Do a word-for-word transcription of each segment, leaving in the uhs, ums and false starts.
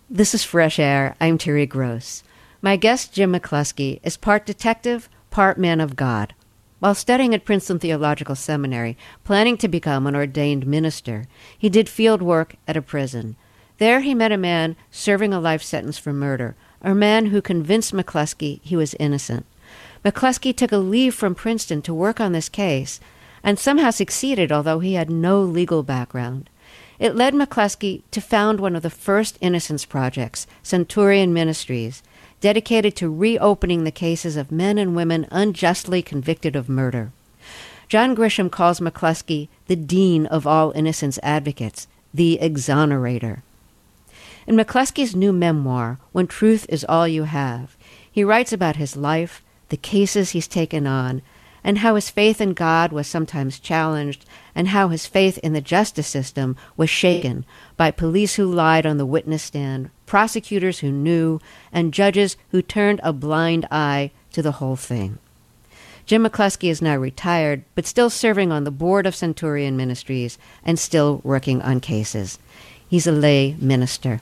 This is Fresh Air. I'm Terry Gross. My guest, Jim McCluskey, is part detective, part man of God. While studying at Princeton Theological Seminary, planning to become an ordained minister, he did field work at a prison. There he met a man serving a life sentence for murder, a man who convinced McCluskey he was innocent. McCluskey took a leave from Princeton to work on this case, and somehow succeeded, although he had no legal background. It led McCluskey to found one of the first innocence projects, Centurion Ministries, dedicated to reopening the cases of men and women unjustly convicted of murder. John Grisham calls McCluskey the dean of all innocence advocates, the exonerator. In McCluskey's new memoir, When Truth Is All You Have, he writes about his life, the cases he's taken on, and how his faith in God was sometimes challenged, and how his faith in the justice system was shaken by police who lied on the witness stand, prosecutors who knew, and judges who turned a blind eye to the whole thing. Jim McCluskey is now retired, but still serving on the board of Centurion Ministries and still working on cases. He's a lay minister.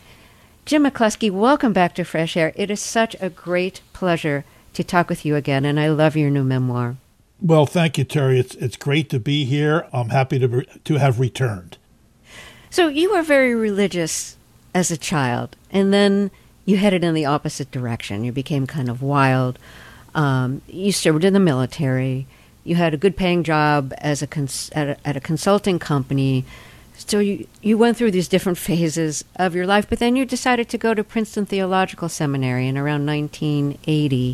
Jim McCluskey, welcome back to Fresh Air. It is such a great pleasure to talk with you again, and I love your new memoir. Well, thank you, Terry. It's it's great to be here. I'm happy to to have returned. So you were very religious as a child, and then you headed in the opposite direction. You became kind of wild. Um, you served in the military. You had a good-paying job as a cons- at, a, at a consulting company. So you, you went through these different phases of your life, but then you decided to go to Princeton Theological Seminary in around nineteen eighty.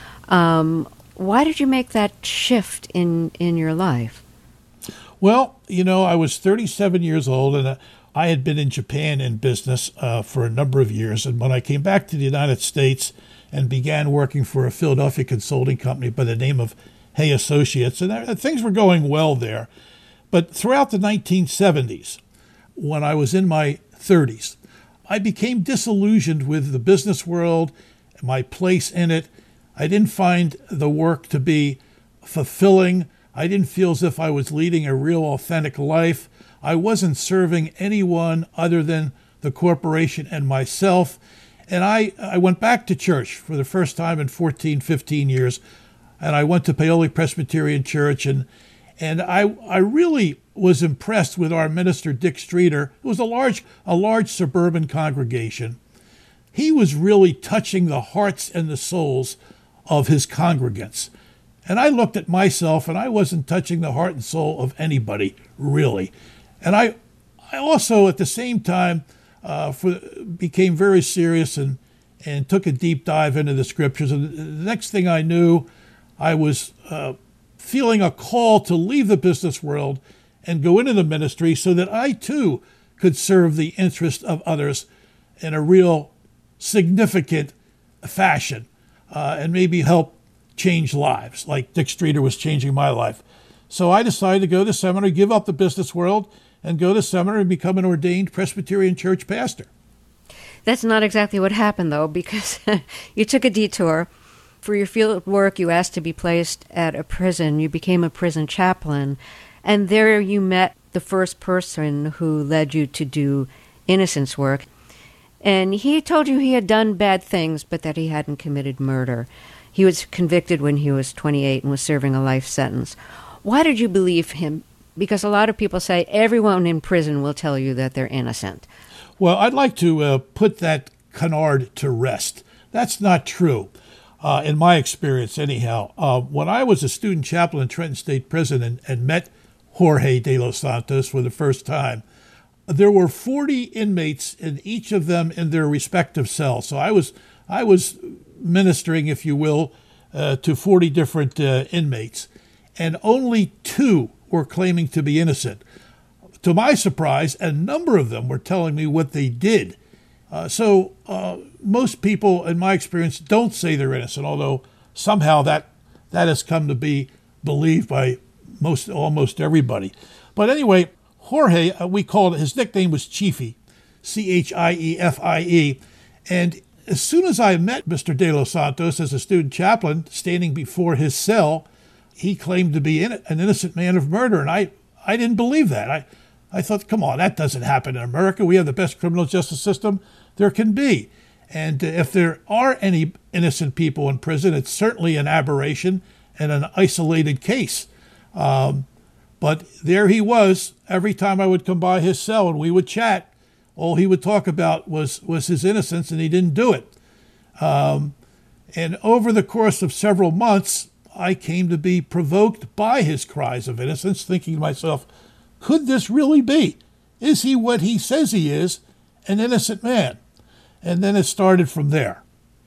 Um, why did you make that shift in, in your life? Well, you know, I was thirty-seven years old, and I had been in Japan in business uh, for a number of years. And when I came back to the United States and began working for a Philadelphia consulting company by the name of Hay Associates, and uh, things were going well there. But throughout the nineteen seventies, when I was in my thirties, I became disillusioned with the business world, my place in it. I didn't find the work to be fulfilling. I didn't feel as if I was leading a real authentic life. I wasn't serving anyone other than the corporation and myself. And I, I went back to church for the first time in fourteen, fifteen years. And I went to Paoli Presbyterian Church, and And I I really was impressed with our minister, Dick Streeter. It was a large a large suburban congregation. He was really touching the hearts and the souls of his congregants. And I looked at myself, and I wasn't touching the heart and soul of anybody, really. And I I also, at the same time, uh, for, became very serious and, and took a deep dive into the scriptures. And the next thing I knew, I was Uh, feeling a call to leave the business world and go into the ministry so that I too could serve the interest of others in a real significant fashion uh, and maybe help change lives like Dick Streeter was changing my life. So I decided to go to seminary, give up the business world, and go to seminary and become an ordained Presbyterian church pastor. That's not exactly what happened, though, because you took a detour. For your field work, you asked to be placed at a prison. You became a prison chaplain, and there you met the first person who led you to do innocence work. And he told you he had done bad things, but that he hadn't committed murder. He was convicted when he was twenty-eight and was serving a life sentence. Why did you believe him? Because a lot of people say everyone in prison will tell you that they're innocent. Well, I'd like to uh, put that canard to rest. That's not true. Uh, in my experience, anyhow. Uh, when I was a student chaplain in Trenton State Prison and, and met Jorge de los Santos for the first time, there were forty inmates, and each of them in their respective cells. So I was I was ministering, if you will, uh, to forty different uh, inmates, and only two were claiming to be innocent. To my surprise, a number of them were telling me what they did. Uh, so uh, most people, in my experience, don't say they're innocent, although somehow that that has come to be believed by most almost everybody. But anyway, Jorge, uh, we called it, his nickname was Chiefy, C H I E F I E. And as soon as I met Mister De Los Santos as a student chaplain standing before his cell, he claimed to be in, an innocent man of murder. And I, I didn't believe that. I, I thought, come on, that doesn't happen in America. We have the best criminal justice system there can be. And uh, if there are any innocent people in prison, it's certainly an aberration and an isolated case. Um, but there he was. Every time I would come by his cell and we would chat, all he would talk about was, was his innocence, and he didn't do it. Um, and over the course of several months, I came to be provoked by his cries of innocence, thinking to myself, could this really be? Is he what he says he is, an innocent man? And then it started from there.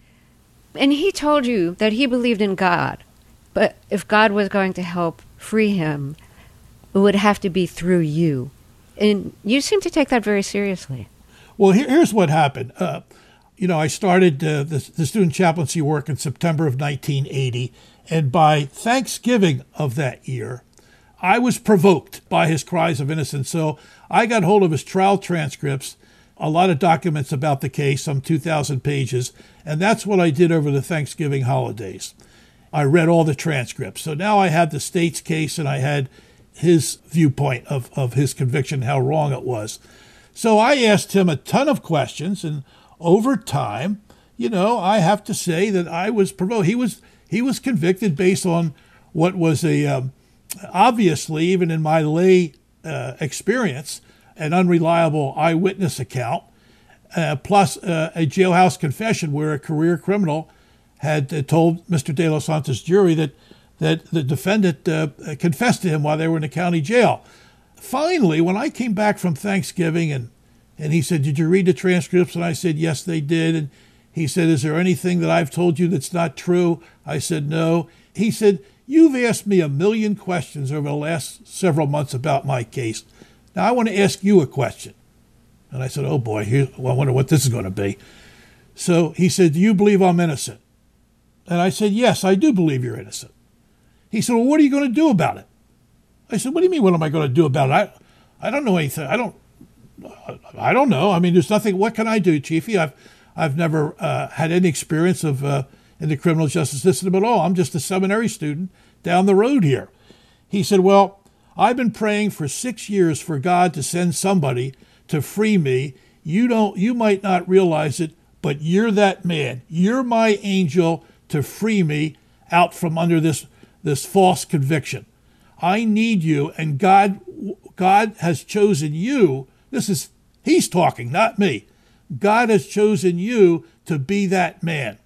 And he told you that he believed in God, but if God was going to help free him, it would have to be through you. And you seem to take that very seriously. Well, here, here's what happened. Uh, you know, I started uh, the, the student chaplaincy work in September of nineteen eighty, and by Thanksgiving of that year, I was provoked by his cries of innocence. So I got hold of his trial transcripts, a lot of documents about the case, some two thousand pages, and that's what I did over the Thanksgiving holidays. I read all the transcripts. So now I had the state's case, and I had his viewpoint of, of his conviction, how wrong it was. So I asked him a ton of questions, and over time, you know, I have to say that I was provoked. He was he was convicted based on what was a, um, obviously, even in my lay uh, experience, an unreliable eyewitness account, uh, plus uh, a jailhouse confession where a career criminal had uh, told Mister De Los Santos' jury that that the defendant uh, confessed to him while they were in the county jail. Finally, when I came back from Thanksgiving, and, and he said, did you read the transcripts? And I said, yes, they did. And he said, is there anything that I've told you that's not true? I said, no. He said, you've asked me a million questions over the last several months about my case. Now, I want to ask you a question. And I said, oh, boy, here, well, I wonder what this is going to be. So he said, do you believe I'm innocent? And I said, yes, I do believe you're innocent. He said, well, what are you going to do about it? I said, what do you mean, what am I going to do about it? I, I don't know anything. I don't, I don't know. I mean, there's nothing. What can I do, Chiefy? I've, I've never uh, had any experience of uh, in the criminal justice system at all. I'm just a seminary student down the road here. He said, well, I've been praying for six years for God to send somebody to free me. You don't, you might not realize it, but you're that man. You're my angel to free me out from under this, this false conviction. I need you, and God, God has chosen you. This is, he's talking, not me. God has chosen you to be that man.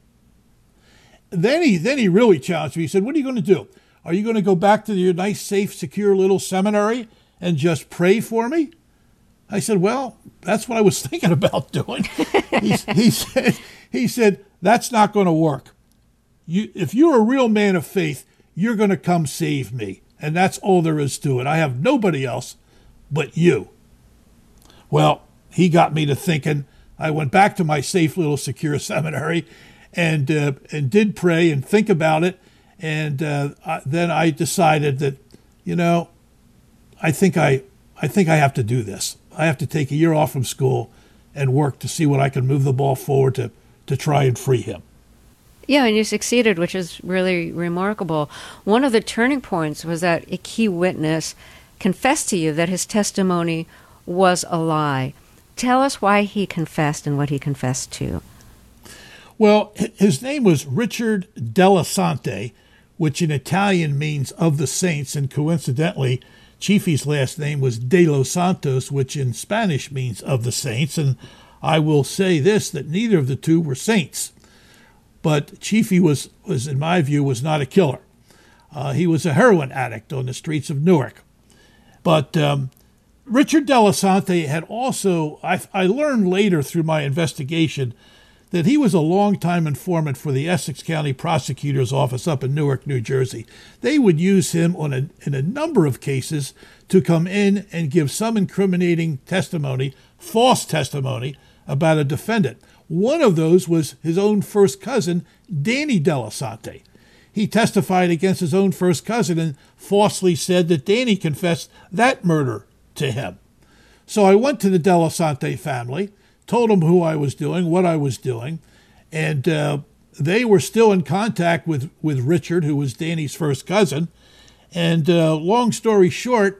Then he, then he really challenged me. He said, what are you going to do? Are you going to go back to your nice, safe, secure little seminary and just pray for me? I said, well, that's what I was thinking about doing. he, he said, he said, that's not going to work. You, if you're a real man of faith, you're going to come save me. And that's all there is to it. I have nobody else but you. Well, he got me to thinking. I went back to my safe little secure seminary and uh, and did pray and think about it. And uh, I, then I decided that, you know, I think I I think I have to do this. I have to take a year off from school and work to see what I can move the ball forward to, to try and free him. Yeah, and you succeeded, which is really remarkable. One of the turning points was that a key witness confessed to you that his testimony was a lie. Tell us why he confessed and what he confessed to. Well, his name was Richard Della Sante, which in Italian means of the saints, and coincidentally, Chiefy's last name was De Los Santos, which in Spanish means of the saints, and I will say this, that neither of the two were saints. But Chiefy was, was, in my view, was not a killer. Uh, he was a heroin addict on the streets of Newark. But um, Richard Della Sante had also, I, I learned later through my investigation, that he was a longtime informant for the Essex County Prosecutor's Office up in Newark, New Jersey. They would use him on a, in a number of cases to come in and give some incriminating testimony, false testimony, about a defendant. One of those was his own first cousin, Danny Della Sante. He testified against his own first cousin and falsely said that Danny confessed that murder to him. So I went to the Della Sante family, told them who I was doing, what I was doing, and uh, they were still in contact with, with Richard, who was Danny's first cousin. And uh, long story short,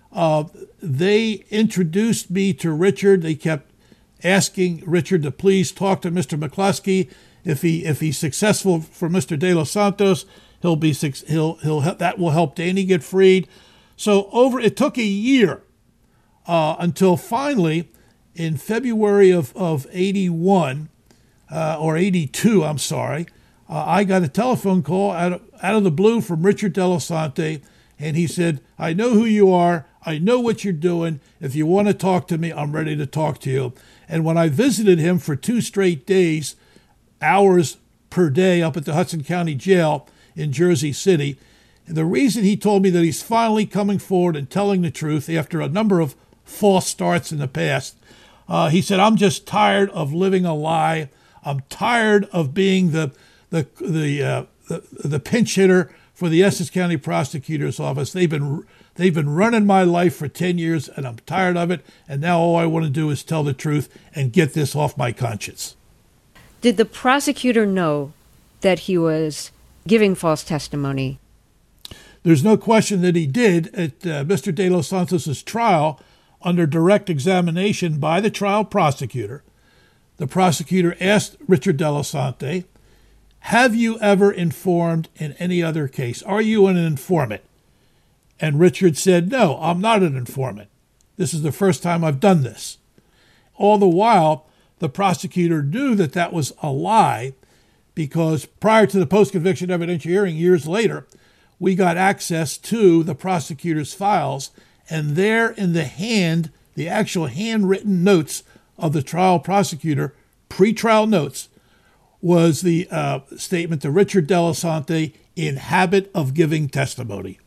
Uh, they introduced me to Richard. They kept asking Richard to please talk to Mister McCluskey. If he if he's successful for Mister De Los Santos, he'll be he'll he'll that will help Danny get freed. So over it took a year uh, until finally, in February of of eighty-one uh, or eighty-two, I'm sorry, uh, I got a telephone call out of, out of the blue from Richard De Los Santos, and he said, "I know who you are. I know what you're doing. If you want to talk to me, I'm ready to talk to you." And when I visited him for two straight days, hours per day up at the Hudson County Jail in Jersey City, the reason he told me that he's finally coming forward and telling the truth after a number of false starts in the past, uh, he said, "I'm just tired of living a lie. I'm tired of being the the the uh, the, the pinch hitter for the Essex County Prosecutor's Office. They've been they've been running my life for ten years, and I'm tired of it. And now all I want to do is tell the truth and get this off my conscience." Did the prosecutor know that he was giving false testimony? There's no question that he did. At uh, Mister De Los Santos' trial, under direct examination by the trial prosecutor, the prosecutor asked Richard De Los Santos, "Have you ever informed in any other case? Are you an informant?" And Richard said, "No, I'm not an informant. This is the first time I've done this." All the while, the prosecutor knew that that was a lie, because prior to the post-conviction evidentiary hearing years later, we got access to the prosecutor's files, and there in the hand, the actual handwritten notes of the trial prosecutor, pre-trial notes, was the uh, statement to Richard De Los Santos, "in habit of giving testimony."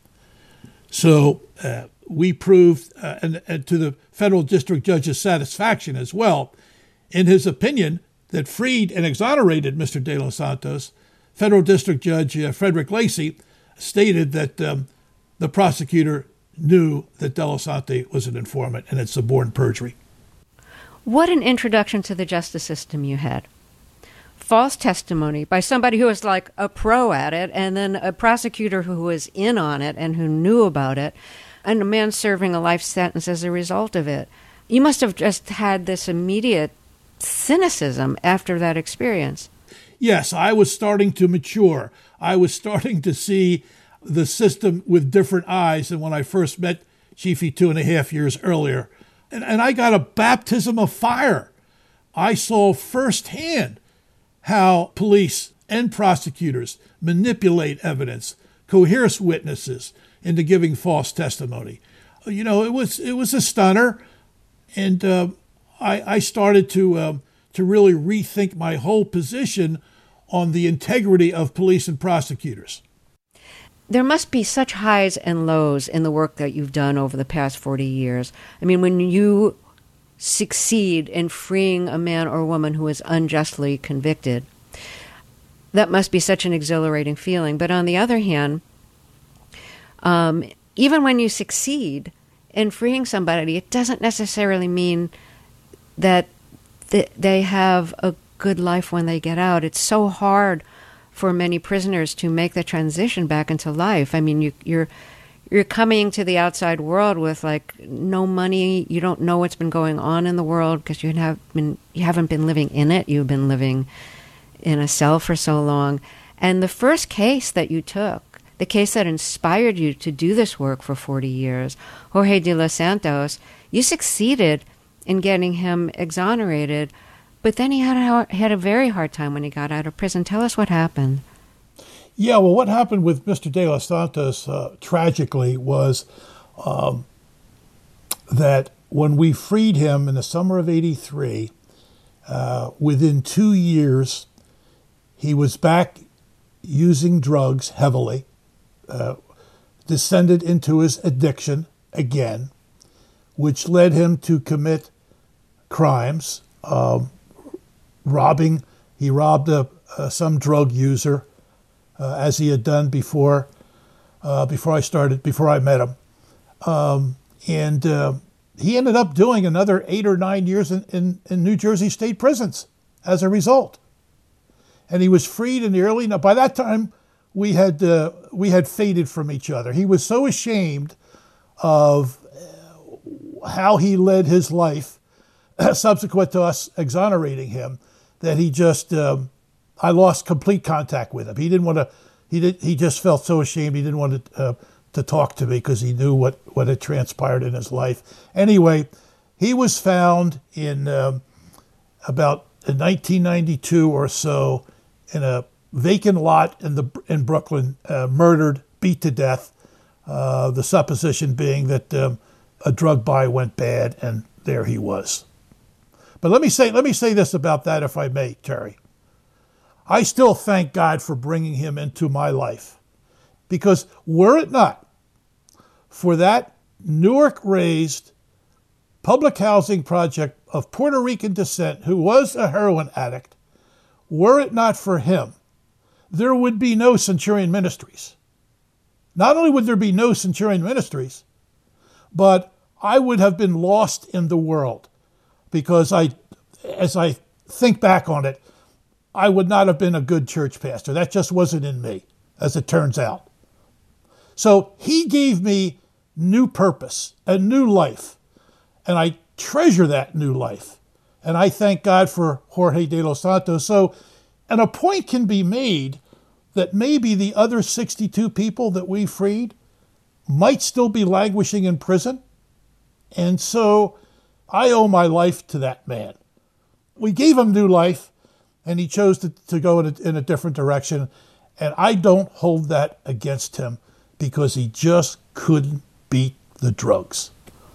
So uh, we proved, uh, and, and to the federal district judge's satisfaction as well, in his opinion, that freed and exonerated Mister De Los Santos, federal district judge uh, Frederick Lacey stated that um, the prosecutor knew that De Los Santos was an informant and had suborned perjury. What an introduction to the justice system you had. False testimony by somebody who was like a pro at it, and then a prosecutor who was in on it and who knew about it, and a man serving a life sentence as a result of it. You must have just had this immediate cynicism after that experience. Yes, I was starting to mature. I was starting to see the system with different eyes than when I first met Chiefy two and a half years earlier. And, and I got a baptism of fire. I saw firsthand how police and prosecutors manipulate evidence, coerce witnesses into giving false testimony. You know, it was it was a stunner, and uh, I, I started to uh, to really rethink my whole position on the integrity of police and prosecutors. There must be such highs and lows in the work that you've done over the past forty years. I mean, when you succeed in freeing a man or woman who is unjustly convicted, that must be such an exhilarating feeling. But on the other hand, um, even when you succeed in freeing somebody, it doesn't necessarily mean that th- they have a good life when they get out. It's so hard for many prisoners to make the transition back into life. I mean, you, you're you're coming to the outside world with like no money. You don't know what's been going on in the world because you have been you haven't been living in it. You've been living in a cell for so long. And the first case that you took, the case that inspired you to do this work for forty years, Jorge De Los Santos, you succeeded in getting him exonerated, but then he had a, had a very hard time when he got out of prison. Tell us what happened. Yeah, well, what happened with Mister De Los Santos, uh, tragically, was um, that when we freed him in the summer of eighty-three, uh, within two years, he was back using drugs heavily, uh, descended into his addiction again, which led him to commit crimes, um, robbing. He robbed a, uh, some drug user, uh, as he had done before. Uh, before I started, before I met him, um, and uh, he ended up doing another eight or nine years in, in, in New Jersey state prisons as a result. And he was freed in the early. Now, by that time, we had uh, we had faded from each other. He was so ashamed of how he led his life subsequent to us exonerating him, that he just, um, I lost complete contact with him. He didn't want to, he did, he just felt so ashamed. He didn't want to, uh, to talk to me because he knew what, what had transpired in his life. Anyway, he was found in um, about in nineteen ninety-two or so in a vacant lot in the in Brooklyn, uh, murdered, beat to death. Uh, the supposition being that um, a drug buy went bad, and there he was. But let me say let me say this about that, if I may, Terry. I still thank God for bringing him into my life, because were it not for that Newark-raised public housing project of Puerto Rican descent who was a heroin addict, were it not for him, there would be no Centurion Ministries. Not only would there be no Centurion Ministries, but I would have been lost in the world, because I, as I think back on it, I would not have been a good church pastor. That just wasn't in me, as it turns out. So he gave me new purpose, a new life, and I treasure that new life. And I thank God for Jorge de los Santos. So, and a point can be made that maybe the other sixty-two people that we freed might still be languishing in prison. And so I owe my life to that man. We gave him new life, and he chose to, to go in a, in a different direction. And I don't hold that against him, because he just couldn't beat the drugs.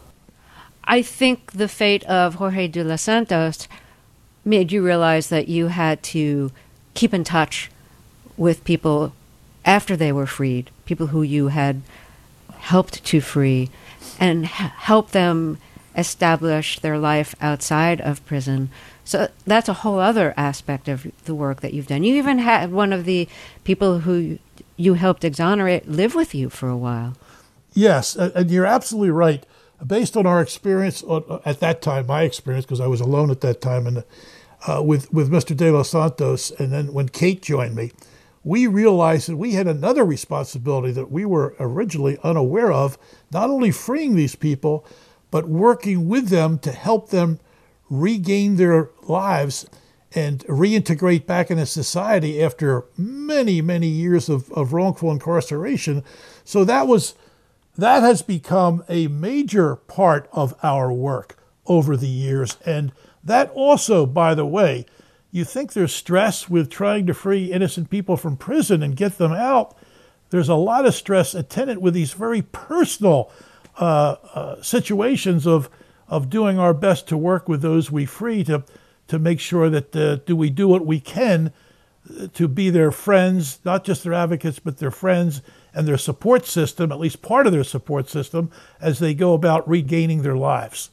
I think the fate of Jorge de los Santos made you realize that you had to keep in touch with people after they were freed, people who you had helped to free, and h- help them establish their life outside of prison. So that's a whole other aspect of the work that you've done. You even had one of the people who you helped exonerate live with you for a while. Yes, and you're absolutely right. Based on our experience at that time, my experience, because I was alone at that time, and uh, with, with Mister De Los Santos, and then when Kate joined me, we realized that we had another responsibility that we were originally unaware of, not only freeing these people, but working with them to help them regain their lives and reintegrate back into society after many, many years of, of wrongful incarceration. So that was that has become a major part of our work over the years. And that also, by the way, you think there's stress with trying to free innocent people from prison and get them out. There's a lot of stress attendant with these very personal uh, uh, situations of of doing our best to work with those we free to to make sure that uh, do we do what we can to be their friends, not just their advocates, but their friends and their support system, at least part of their support system, as they go about regaining their lives.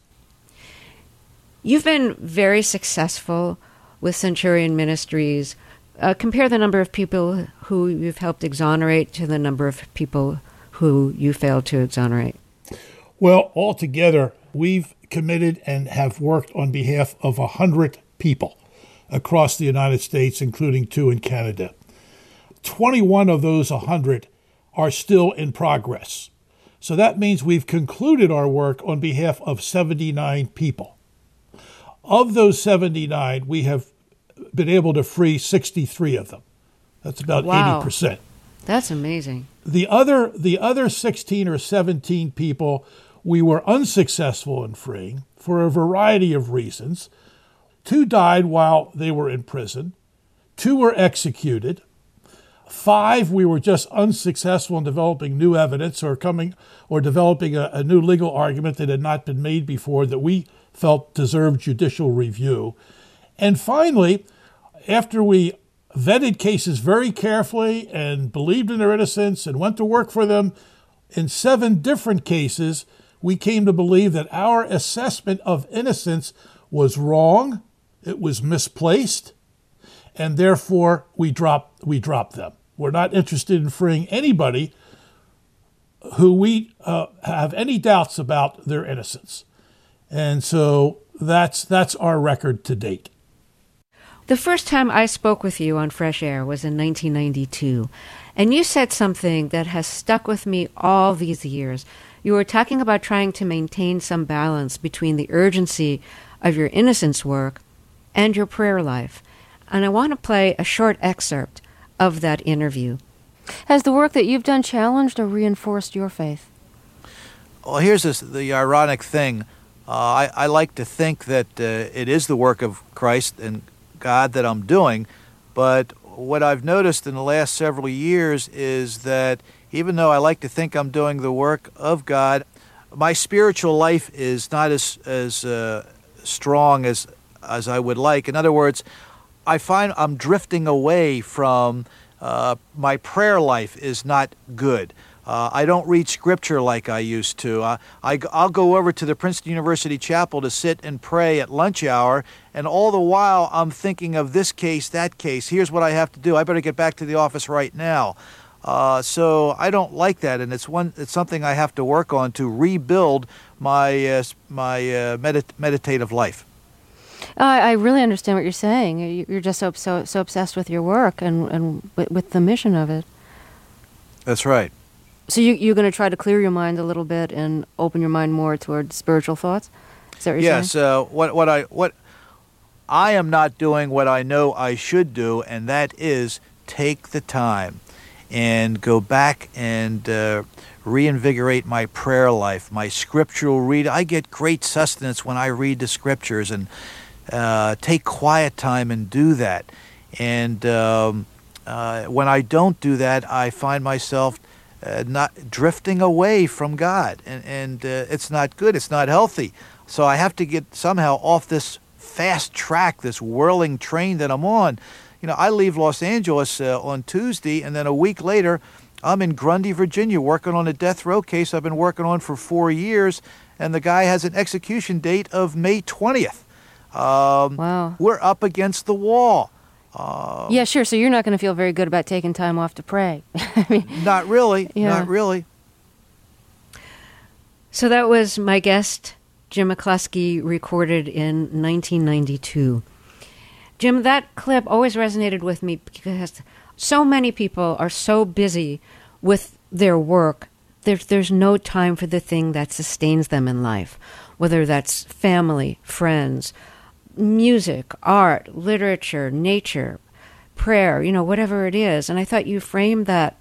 You've been very successful with Centurion Ministries. Uh, compare the number of people who you've helped exonerate to the number of people who you failed to exonerate. Well, altogether, we've committed and have worked on behalf of one hundred people across the United States, including two in Canada. twenty-one of those one hundred are still in progress. So that means we've concluded our work on behalf of seventy-nine people. Of those seventy-nine, we have been able to free sixty-three of them. That's about wow. eighty percent. That's amazing. The other, the other sixteen or seventeen people we were unsuccessful in freeing for a variety of reasons. Two died while they were in prison. Two were executed. Five, we were just unsuccessful in developing new evidence or coming or developing a, a new legal argument that had not been made before that we felt deserved judicial review. And finally, after we vetted cases very carefully and believed in their innocence and went to work for them in seven different cases, we came to believe that our assessment of innocence was wrong, it was misplaced, and therefore we dropped we dropped them. We're not interested in freeing anybody who we uh, have any doubts about their innocence. And so that's that's our record to date. The first time I spoke with you on Fresh Air was in nineteen ninety-two, and you said something that has stuck with me all these years. you were talking about trying to maintain some balance between the urgency of your innocence work and your prayer life. And I want to play a short excerpt of that interview. Has the work that you've done challenged or reinforced your faith? Well, here's this, the ironic thing. Uh, I, I like to think that uh, it is the work of Christ and God that I'm doing, but what I've noticed in the last several years is that even though I like to think I'm doing the work of God, my spiritual life is not as as uh, strong as as I would like. In other words, I find I'm drifting away from uh, my prayer life is not good. Uh, I don't read Scripture like I used to. Uh, I, I'll go over to the Princeton University Chapel to sit and pray at lunch hour, and all the while I'm thinking of this case, that case. Here's what I have to do. I better get back to the office right now. Uh, so I don't like that, and it's one. It's something I have to work on to rebuild my uh, my uh, medit- meditative life. Uh, I really understand what you're saying. You- You're just so so, so obsessed with your work and, and with, with the mission of it. That's right. So you, you're going to try to clear your mind a little bit and open your mind more toward spiritual thoughts? Is that what you're Yes. saying? Uh, what what I what I am not doing what I know I should do, and that is take the time and go back and uh, reinvigorate my prayer life, my scriptural read. I get great sustenance when I read the scriptures, and uh, take quiet time and do that. And um, uh, when I don't do that, I find myself Uh, not drifting away from God, and and uh, it's not good. It's not healthy. So I have to get somehow off this fast track, this whirling train that I'm on. You know, I leave Los Angeles uh, on Tuesday, and then a week later, I'm in Grundy, Virginia, working on a death row case I've been working on for four years, and the guy has an execution date of May twentieth. Um, Wow. We're up against the wall. Uh, Yeah, sure. So you're not going to feel very good about taking time off to pray. I mean, Not really. Yeah. Not really. So that was my guest, Jim McCluskey, recorded in nineteen ninety-two. Jim, that clip always resonated with me because so many people are so busy with their work, there's, there's no time for the thing that sustains them in life, whether that's family, friends, music, art, literature, nature, prayer, you know, whatever it is. And I thought you framed that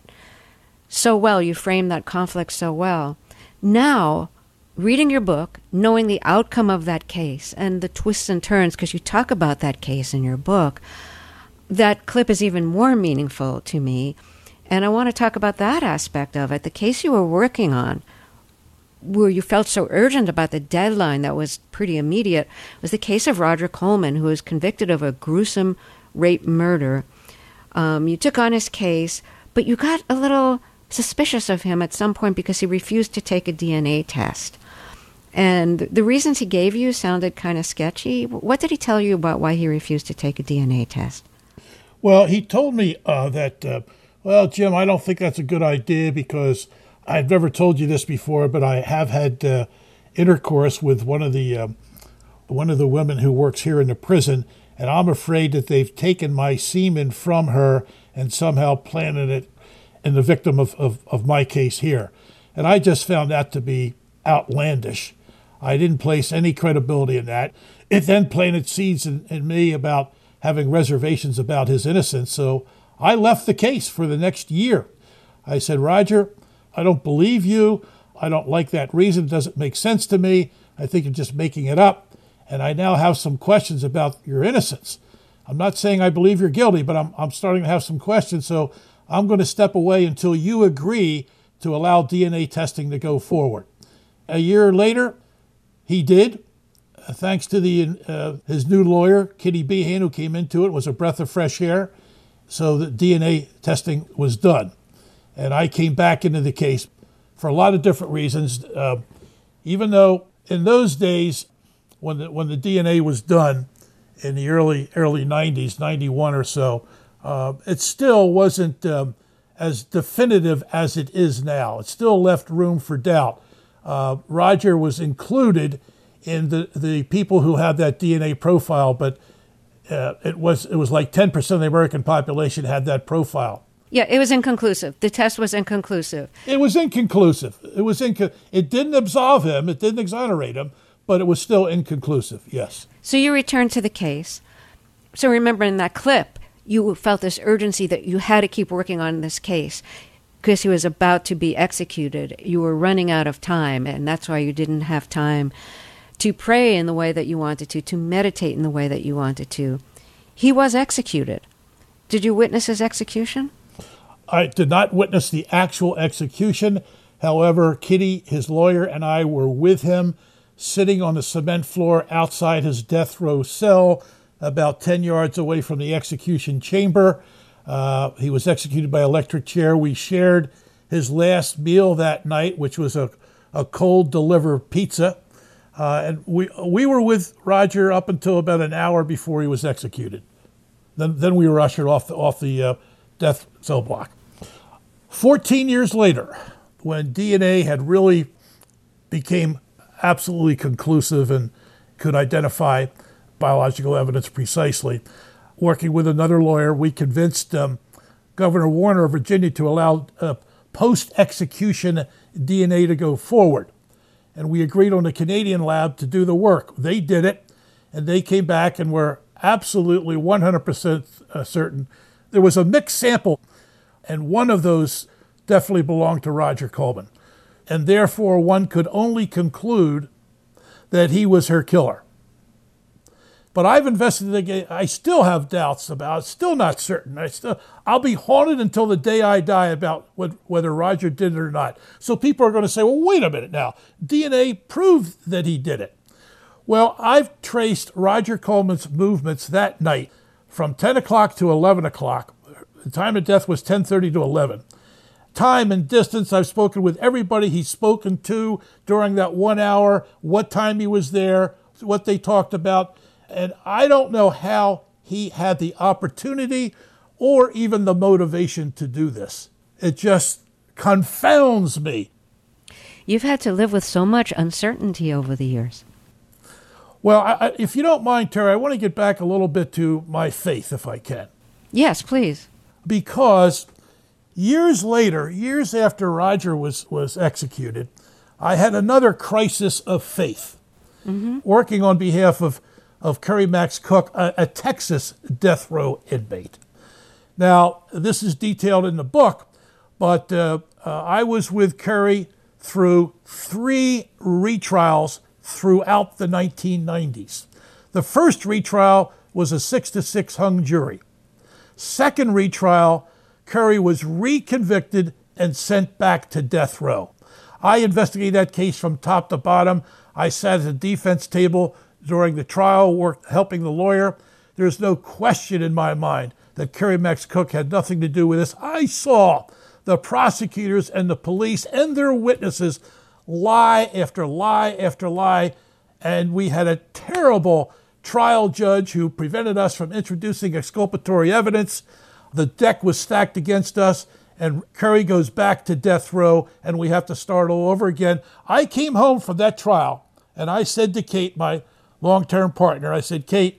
so well. You framed that conflict so well. Now, reading your book, knowing the outcome of that case and the twists and turns, because you talk about that case in your book, that clip is even more meaningful to me. And I want to talk about that aspect of it. The case you were working on, where you felt so urgent about the deadline that was pretty immediate, was the case of Roger Coleman, who was convicted of a gruesome rape murder. Um, you took on his case, but you got a little suspicious of him at some point because he refused to take a D N A test. And the reasons he gave you sounded kind of sketchy. What did he tell you about why he refused to take a D N A test? Well, he told me uh, that, uh, well, Jim, I don't think that's a good idea because I've never told you this before, but I have had uh, intercourse with one of the uh, one of the women who works here in the prison, and I'm afraid that they've taken my semen from her and somehow planted it in the victim of, of, of my case here. And I just found that to be outlandish. I didn't place any credibility in that. It then planted seeds in, in me about having reservations about his innocence, so I left the case for the next year. I said, Roger, I don't believe you. I don't like that reason. It doesn't make sense to me. I think you're just making it up. And I now have some questions about your innocence. I'm not saying I believe you're guilty, but I'm, I'm starting to have some questions. So I'm going to step away until you agree to allow D N A testing to go forward. A year later, he did. Uh, thanks to the uh, his new lawyer, Kitty Behan, who came into it, was a breath of fresh air. So the D N A testing was done. And I came back into the case for a lot of different reasons. Uh, even though in those days, when the, when the D N A was done in the early early nineties, ninety-one or so, uh, it still wasn't um, as definitive as it is now. It still left room for doubt. Uh, Roger was included in the, the people who had that D N A profile, but uh, it was it was like ten percent of the American population had that profile. Yeah, it was inconclusive. The test was inconclusive. It was inconclusive. It was inco- It didn't absolve him. It didn't exonerate him, but it was still inconclusive. Yes. So you returned to the case. So remember in that clip, you felt this urgency that you had to keep working on this case because he was about to be executed. You were running out of time, and that's why you didn't have time to pray in the way that you wanted to, to meditate in the way that you wanted to. He was executed. Did you witness his execution? I did not witness the actual execution. However, Kitty, his lawyer, and I were with him, sitting on the cement floor outside his death row cell, about ten yards away from the execution chamber. Uh, he was executed by electric chair. We shared his last meal that night, which was a, a cold delivered pizza. Uh, and we we were with Roger up until about an hour before he was executed. Then then we were ushered off the, off the uh, death cell block. Fourteen years later, when D N A had really became absolutely conclusive and could identify biological evidence precisely, working with another lawyer, we convinced um, Governor Warner of Virginia to allow uh, post-execution D N A to go forward. And we agreed on the Canadian lab to do the work. They did it, and they came back and were absolutely one hundred percent certain. There was a mixed sample, and one of those definitely belonged to Roger Coleman. And therefore, one could only conclude that he was her killer. But I've investigated. I still have doubts about it. Still not certain. I still, I'll be haunted until the day I die about what, whether Roger did it or not. So people are going to say, well, wait a minute now. D N A proved that he did it. Well, I've traced Roger Coleman's movements that night from ten o'clock to eleven o'clock. The time of death was ten thirty to eleven. Time and distance, I've spoken with everybody he's spoken to during that one hour, what time he was there, what they talked about. And I don't know how he had the opportunity or even the motivation to do this. It just confounds me. You've had to live with so much uncertainty over the years. Well, I, I, if you don't mind, Terry, I want to get back a little bit to my faith, if I can. Yes, please. Because years later, years after Roger was, was executed, I had another crisis of faith, mm-hmm. working on behalf of of Kerry Max Cook, a, a Texas death row inmate. Now, this is detailed in the book, but uh, uh, I was with Kerry through three retrials throughout the nineteen nineties. The first retrial was a six to six hung jury. Second retrial, Kerry was reconvicted and sent back to death row. I investigated that case from top to bottom. I sat at the defense table during the trial, worked helping the lawyer. There's no question in my mind that Kerry Max Cook had nothing to do with this. I saw the prosecutors and the police and their witnesses lie after lie after lie, and we had a terrible trial judge who prevented us from introducing exculpatory evidence. The deck was stacked against us, and Kerry goes back to death row, and we have to start all over again. I came home from that trial, and I said to Kate, my long-term partner, I said, Kate,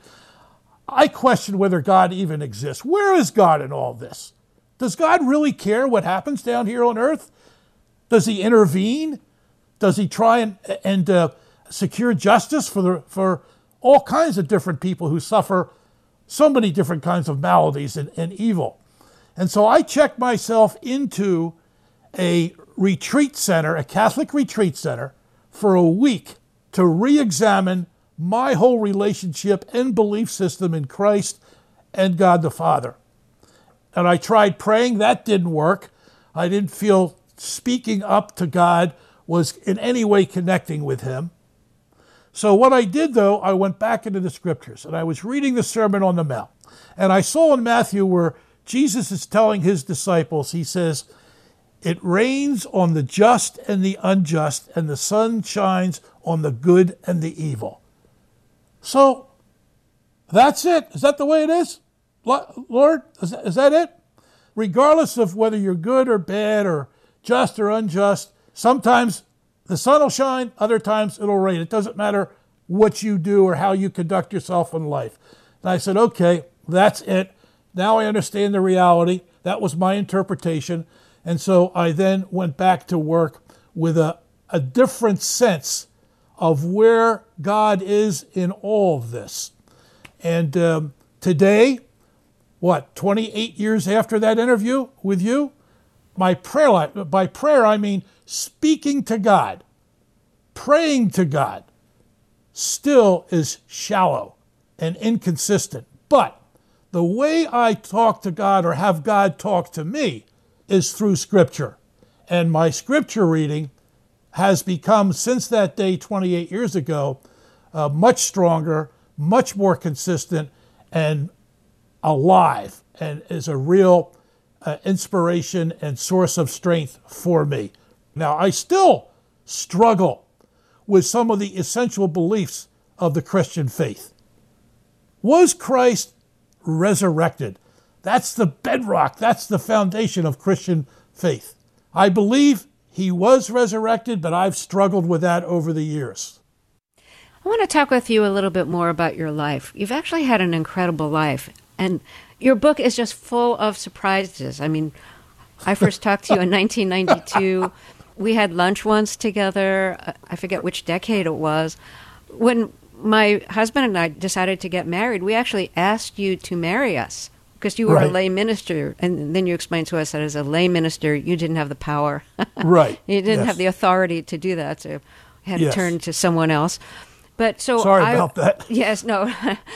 I question whether God even exists. Where is God in all this? Does God really care what happens down here on earth? Does he intervene? Does he try and, and uh, secure justice for, the, for all kinds of different people who suffer so many different kinds of maladies and, and evil? And so I checked myself into a retreat center, a Catholic retreat center, for a week to re-examine my whole relationship and belief system in Christ and God the Father. And I tried praying. That didn't work. I didn't feel speaking up to God was in any way connecting with him. So what I did, though, I went back into the scriptures, and I was reading the Sermon on the Mount. And I saw in Matthew where Jesus is telling his disciples, he says, it rains on the just and the unjust, and the sun shines on the good and the evil. So that's it. Is that the way it is? Lord, is that, is that it? Regardless of whether you're good or bad or just or unjust, sometimes the sun will shine, other times it'll rain. It doesn't matter what you do or how you conduct yourself in life. And I said, okay, that's it. Now I understand the reality. That was my interpretation. And so I then went back to work with a, a different sense of where God is in all of this. And um, today, what, twenty-eight years after that interview with you, my prayer life, by prayer I mean speaking to God, praying to God, still is shallow and inconsistent. But the way I talk to God or have God talk to me is through Scripture. And my Scripture reading has become, since that day twenty-eight years ago, uh, much stronger, much more consistent, and alive, and is a real uh, inspiration and source of strength for me. Now, I still struggle with some of the essential beliefs of the Christian faith. Was Christ resurrected? That's the bedrock. That's the foundation of Christian faith. I believe he was resurrected, but I've struggled with that over the years. I want to talk with you a little bit more about your life. You've actually had an incredible life, and your book is just full of surprises. I mean, I first talked to you in nineteen ninety-two. We had lunch once together. I forget which decade it was. When my husband and I decided to get married, we actually asked you to marry us because you were Right. a lay minister. And then you explained to us that as a lay minister, you didn't have the power. Right. You didn't Yes. have the authority to do that, so you had to Yes. turn to someone else. But so Sorry I, about that. Yes, no,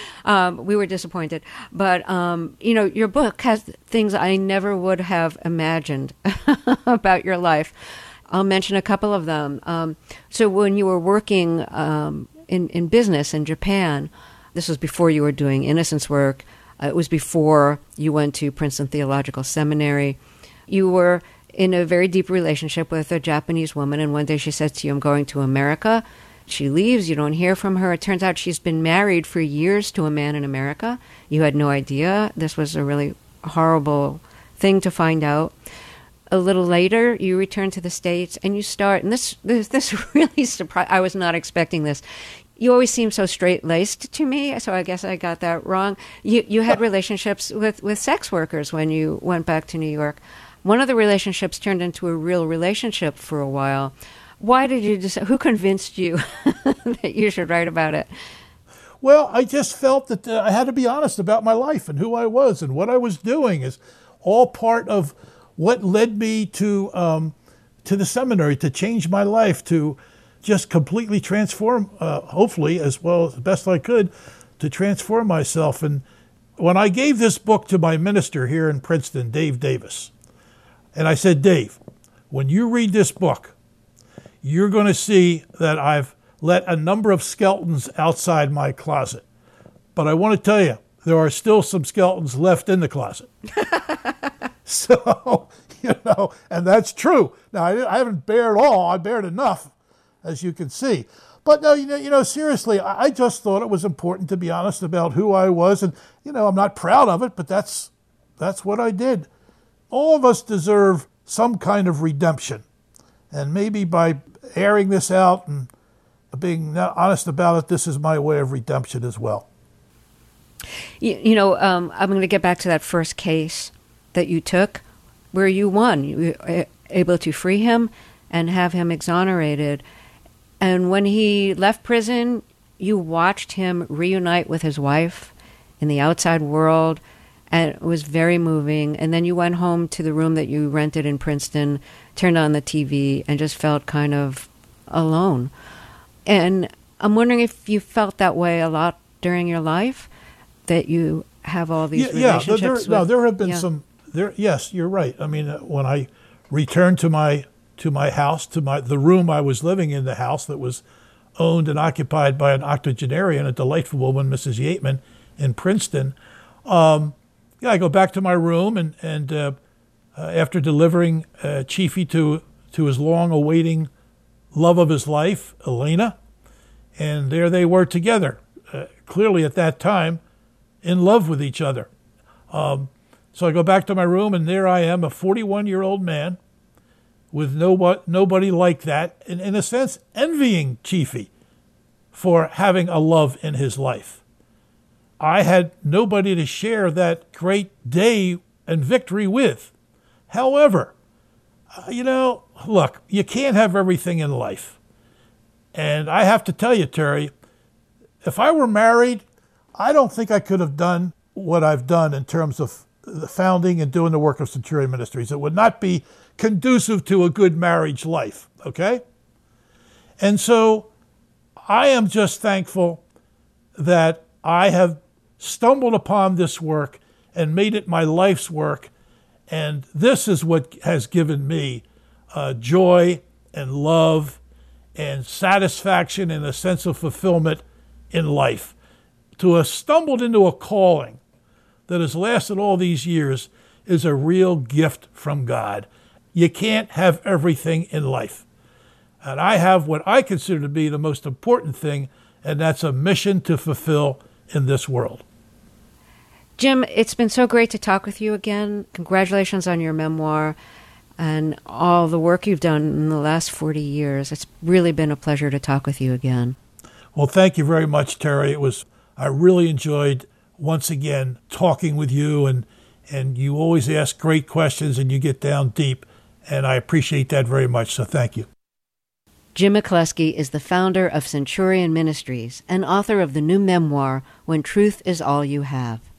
um, we were disappointed. But, um, you know, your book has things I never would have imagined about your life. I'll mention a couple of them. Um, so when you were working um, in, in business in Japan, this was before you were doing innocence work. Uh, it was before you went to Princeton Theological Seminary. You were in a very deep relationship with a Japanese woman, and one day she said to you, I'm going to America. She leaves. You don't hear from her. It turns out she's been married for years to a man in America. You had no idea. This was a really horrible thing to find out. A little later, you return to the States and you start, and this this, this really surprised, I was not expecting this. You always seem so straight-laced to me, so I guess I got that wrong. You you had relationships with, with sex workers when you went back to New York. One of the relationships turned into a real relationship for a while. Why did you decide, who convinced you that you should write about it? Well, I just felt that uh, I had to be honest about my life and who I was and what I was doing is all part of what led me to um, to the seminary, to change my life, to just completely transform, uh, hopefully, as well as best I could, to transform myself. And when I gave this book to my minister here in Princeton, Dave Davis, and I said, Dave, when you read this book, you're going to see that I've let a number of skeletons outside my closet. But I want to tell you, there are still some skeletons left in the closet. So, you know, and that's true. Now, I, I haven't bared all. I bared enough, as you can see. But no, you know, you know, seriously, I, I just thought it was important to be honest about who I was. And, you know, I'm not proud of it, but that's that's what I did. All of us deserve some kind of redemption. And maybe by airing this out and being honest about it, this is my way of redemption as well. You, you know, um, I'm going to get back to that first case that you took where you won. You were able to free him and have him exonerated. And when he left prison, you watched him reunite with his wife in the outside world, and it was very moving. And then you went home to the room that you rented in Princeton, turned on the T V, and just felt kind of alone. And I'm wondering if you felt that way a lot during your life, that you have all these yeah, relationships. Yeah, there, with, no, there have been yeah. some. There, yes, you're right. I mean, uh, when I returned to my to my house, to my the room I was living in, the house that was owned and occupied by an octogenarian, a delightful woman, Missus Yateman, in Princeton. Um, yeah, I go back to my room, and and uh, uh, after delivering uh, Chiefy to to his long-awaiting love of his life, Elena, and there they were together, uh, clearly at that time, in love with each other. Um, so I go back to my room, and there I am, a forty-one-year-old man with no, nobody like that, and in a sense, envying Chiefy for having a love in his life. I had nobody to share that great day and victory with. However, uh, you know, look, you can't have everything in life. And I have to tell you, Terry, if I were married, I don't think I could have done what I've done in terms of the founding and doing the work of Centurion Ministries. It would not be conducive to a good marriage life, okay? And so I am just thankful that I have stumbled upon this work and made it my life's work. And this is what has given me uh, joy and love and satisfaction and a sense of fulfillment in life. To have stumbled into a calling that has lasted all these years is a real gift from God. You can't have everything in life. And I have what I consider to be the most important thing, and that's a mission to fulfill in this world. Jim, it's been so great to talk with you again. Congratulations on your memoir and all the work you've done in the last forty years. It's really been a pleasure to talk with you again. Well, thank you very much, Terry. It was, I really enjoyed once again talking with you, and and you always ask great questions and you get down deep, and I appreciate that very much, so thank you. Jim McCluskey is the founder of Centurion Ministries and author of the new memoir, When Truth Is All You Have.